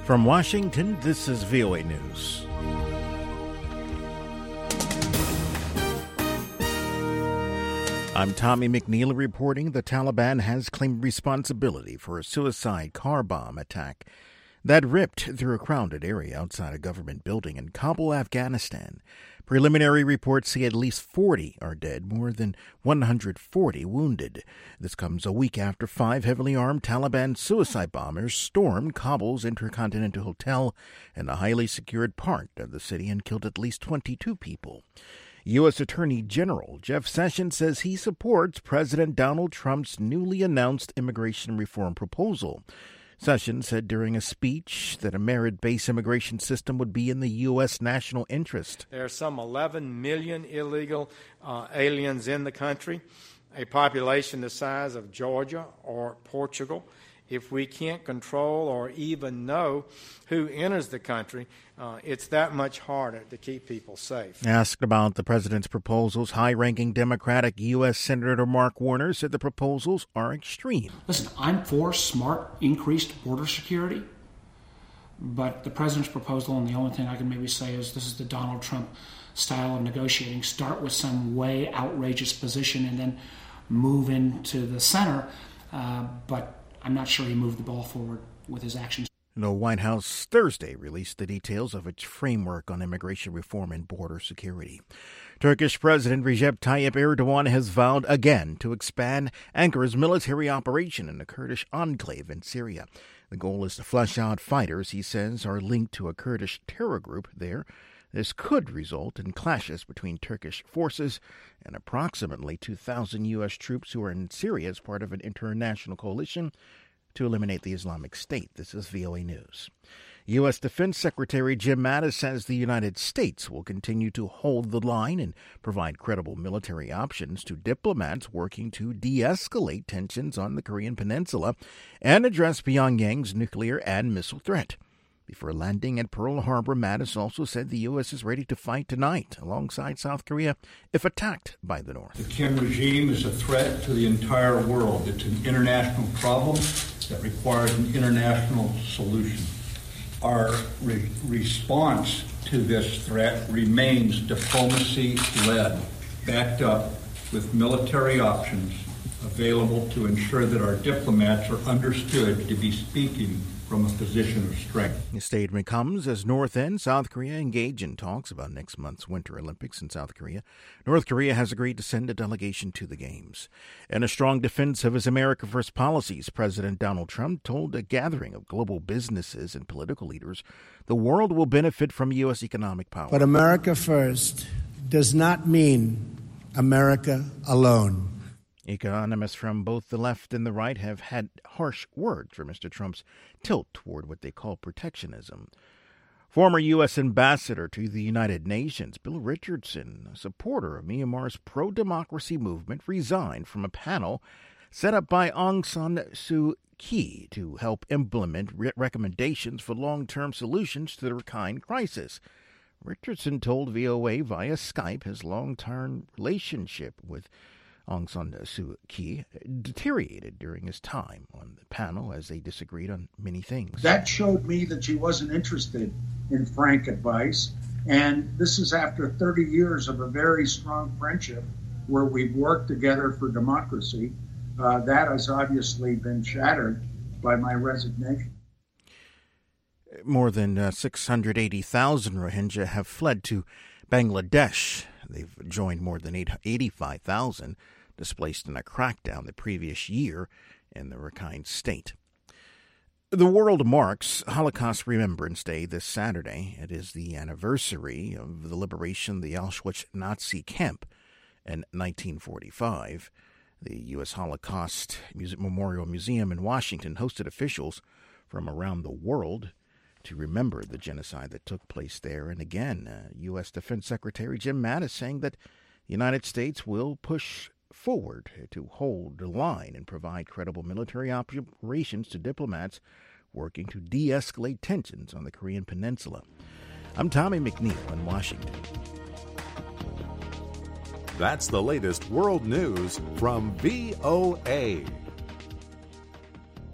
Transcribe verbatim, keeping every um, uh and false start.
From Washington, this is V O A News. I'm Tommy McNeil reporting the Taliban has claimed responsibility for a suicide car bomb attack that ripped through a crowded area outside a government building in Kabul, Afghanistan. Preliminary reports say at least forty are dead, more than one hundred forty wounded. This comes a week after five heavily armed Taliban suicide bombers stormed Kabul's Intercontinental Hotel in a highly secured part of the city and killed at least twenty-two people. U S. Attorney General Jeff Sessions says he supports President Donald Trump's newly announced immigration reform proposal. Sessions said during a speech that a merit-based immigration system would be in the U S national interest. There are some eleven million illegal uh, aliens in the country, a population the size of Georgia or Portugal. If we can't control or even know who enters the country, uh, it's that much harder to keep people safe. Asked about the president's proposals, high-ranking Democratic U S. Senator Mark Warner said the proposals are extreme. Listen, I'm for smart, increased border security, but the president's proposal, and the only thing I can maybe say is this is the Donald Trump style of negotiating. Start with some way outrageous position and then move into the center, uh, but I'm not sure he moved the ball forward with his actions. The White House Thursday released the details of its framework on immigration reform and border security. Turkish President Recep Tayyip Erdogan has vowed again to expand Ankara's military operation in the Kurdish enclave in Syria. The goal is to flush out fighters he says are linked to a Kurdish terror group there. This could result in clashes between Turkish forces and approximately two thousand U S troops who are in Syria as part of an international coalition to eliminate the Islamic State. This is V O A News. U S. Defense Secretary Jim Mattis says the United States will continue to hold the line and provide credible military options to diplomats working to de-escalate tensions on the Korean Peninsula and address Pyongyang's nuclear and missile threat. Before landing at Pearl Harbor, Mattis also said the U S is ready to fight tonight alongside South Korea if attacked by the North. The Kim regime is a threat to the entire world. It's an international problem that requires an international solution. Our re- response to this threat remains diplomacy-led, backed up with military options available to ensure that our diplomats are understood to be speaking from a position of strength. The statement comes as North and South Korea engage in talks about next month's Winter Olympics in South Korea. North Korea has agreed to send a delegation to the Games. In a strong defense of his America First policies, President Donald Trump told a gathering of global businesses and political leaders the world will benefit from U S economic power. But America First does not mean America alone. Economists from both the left and the right have had harsh words for Mister Trump's tilt toward what they call protectionism. Former U S ambassador to the United Nations, Bill Richardson, a supporter of Myanmar's pro-democracy movement, resigned from a panel set up by Aung San Suu Kyi to help implement re- recommendations for long-term solutions to the Rakhine crisis. Richardson told V O A via Skype his long-term relationship with Aung San Suu Kyi deteriorated during his time on the panel as they disagreed on many things. That showed me that she wasn't interested in frank advice. And this is after thirty years of a very strong friendship where we've worked together for democracy. Uh, that has obviously been shattered by my resignation. More than uh, six hundred eighty thousand Rohingya have fled to Bangladesh. They've joined more than eighty-five thousand displaced in a crackdown the previous year in the Rakhine state. The world marks Holocaust Remembrance Day this Saturday. It is the anniversary of the liberation of the Auschwitz Nazi camp in nineteen forty-five. The U S. Holocaust Memorial Museum in Washington hosted officials from around the world to remember the genocide that took place there. And again, uh, U S. Defense Secretary Jim Mattis saying that the United States will push forward to hold the line and provide credible military operations to diplomats working to de-escalate tensions on the Korean Peninsula. I'm Tommy McNeil in Washington. That's the latest world news from V O A.